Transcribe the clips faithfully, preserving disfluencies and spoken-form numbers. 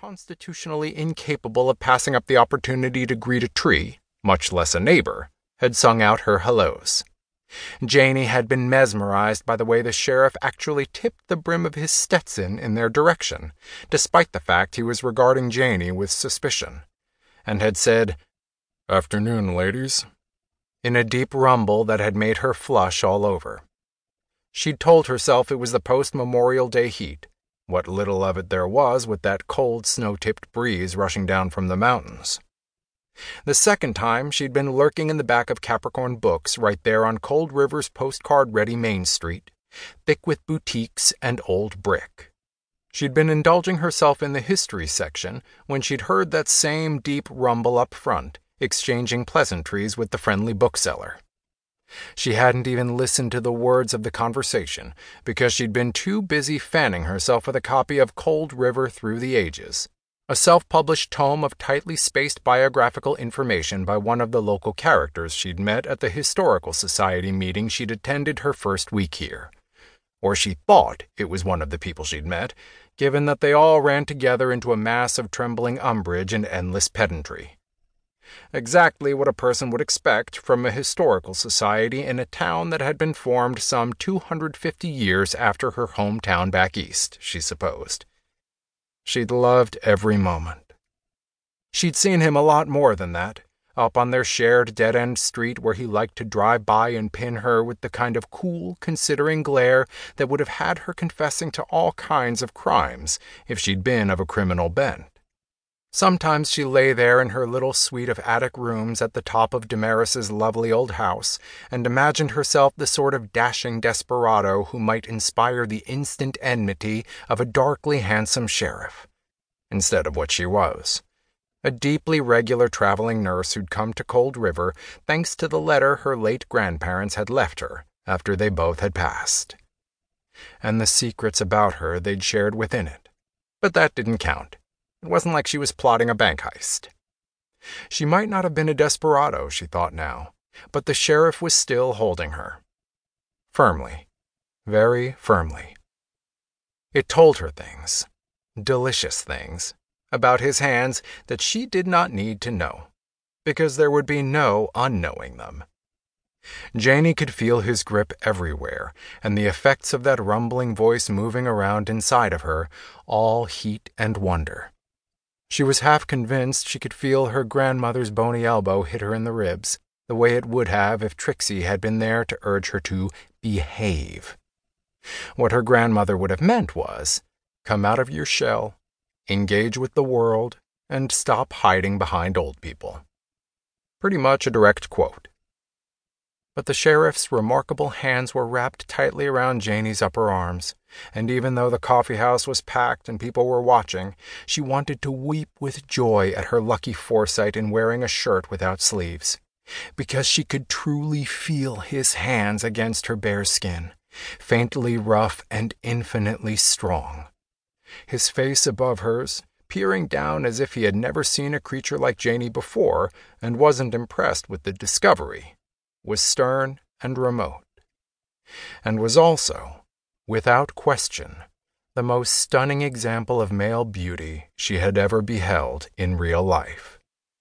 constitutionally incapable of passing up the opportunity to greet a tree, much less a neighbor, had sung out her hellos. Janey had been mesmerized by the way the sheriff actually tipped the brim of his Stetson in their direction, despite the fact he was regarding Janey with suspicion, and had said, "Afternoon, ladies," in a deep rumble that had made her flush all over. She'd told herself it was the post-Memorial Day heat, what little of it there was with that cold, snow-tipped breeze rushing down from the mountains. The second time, she'd been lurking in the back of Capricorn Books right there on Cold River's postcard-ready Main Street, thick with boutiques and old brick. She'd been indulging herself in the history section when she'd heard that same deep rumble up front, exchanging pleasantries with the friendly bookseller. She hadn't even listened to the words of the conversation because she'd been too busy fanning herself with a copy of Cold River Through the Ages, a self-published tome of tightly spaced biographical information by one of the local characters she'd met at the Historical Society meeting she'd attended her first week here. Or she thought it was one of the people she'd met, given that they all ran together into a mass of trembling umbrage and endless pedantry. Exactly what a person would expect from a historical society in a town that had been formed some two hundred fifty years after her hometown back east, she supposed. She'd loved every moment. She'd seen him a lot more than that, up on their shared dead-end street where he liked to drive by and pin her with the kind of cool, considering glare that would have had her confessing to all kinds of crimes if she'd been of a criminal bent. Sometimes she lay there in her little suite of attic rooms at the top of Damaris's lovely old house and imagined herself the sort of dashing desperado who might inspire the instant enmity of a darkly handsome sheriff, instead of what she was, a deeply regular traveling nurse who'd come to Cold River thanks to the letter her late grandparents had left her after they both had passed, and the secrets about her they'd shared within it. But that didn't count. It wasn't like she was plotting a bank heist. She might not have been a desperado, she thought now, but the sheriff was still holding her. Firmly. Very firmly. It told her things, delicious things, about his hands that she did not need to know, because there would be no unknowing them. Janey could feel his grip everywhere, and the effects of that rumbling voice moving around inside of her, all heat and wonder. She was half convinced she could feel her grandmother's bony elbow hit her in the ribs, the way it would have if Trixie had been there to urge her to behave. What her grandmother would have meant was, come out of your shell, engage with the world, and stop hiding behind old people. Pretty much a direct quote. But the sheriff's remarkable hands were wrapped tightly around Janey's upper arms, and even though the coffeehouse was packed and people were watching, she wanted to weep with joy at her lucky foresight in wearing a shirt without sleeves, because she could truly feel his hands against her bare skin, faintly rough and infinitely strong. His face above hers, peering down as if he had never seen a creature like Janey before and wasn't impressed with the discovery, was stern and remote, and was also, without question, the most stunning example of male beauty she had ever beheld in real life.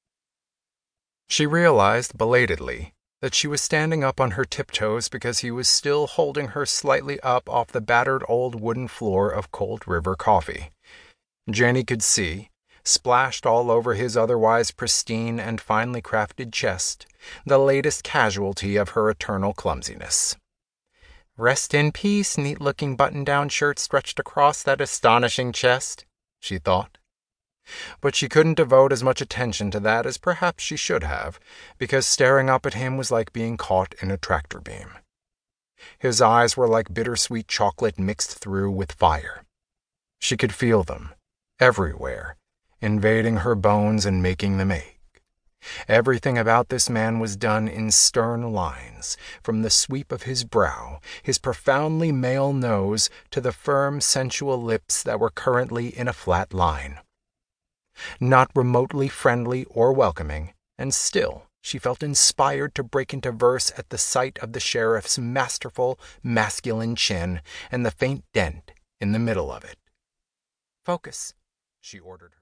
She realized, belatedly, that she was standing up on her tiptoes because he was still holding her slightly up off the battered old wooden floor of Cold River Coffee. Janey could see, splashed all over his otherwise pristine and finely crafted chest, the latest casualty of her eternal clumsiness. Rest in peace, neat-looking button-down shirt stretched across that astonishing chest, she thought. But she couldn't devote as much attention to that as perhaps she should have, because staring up at him was like being caught in a tractor beam. His eyes were like bittersweet chocolate mixed through with fire. She could feel them, everywhere, invading her bones and making them ache. Everything about this man was done in stern lines, from the sweep of his brow, his profoundly male nose, to the firm, sensual lips that were currently in a flat line. Not remotely friendly or welcoming, and still she felt inspired to break into verse at the sight of the sheriff's masterful, masculine chin and the faint dent in the middle of it. "Focus," she ordered her.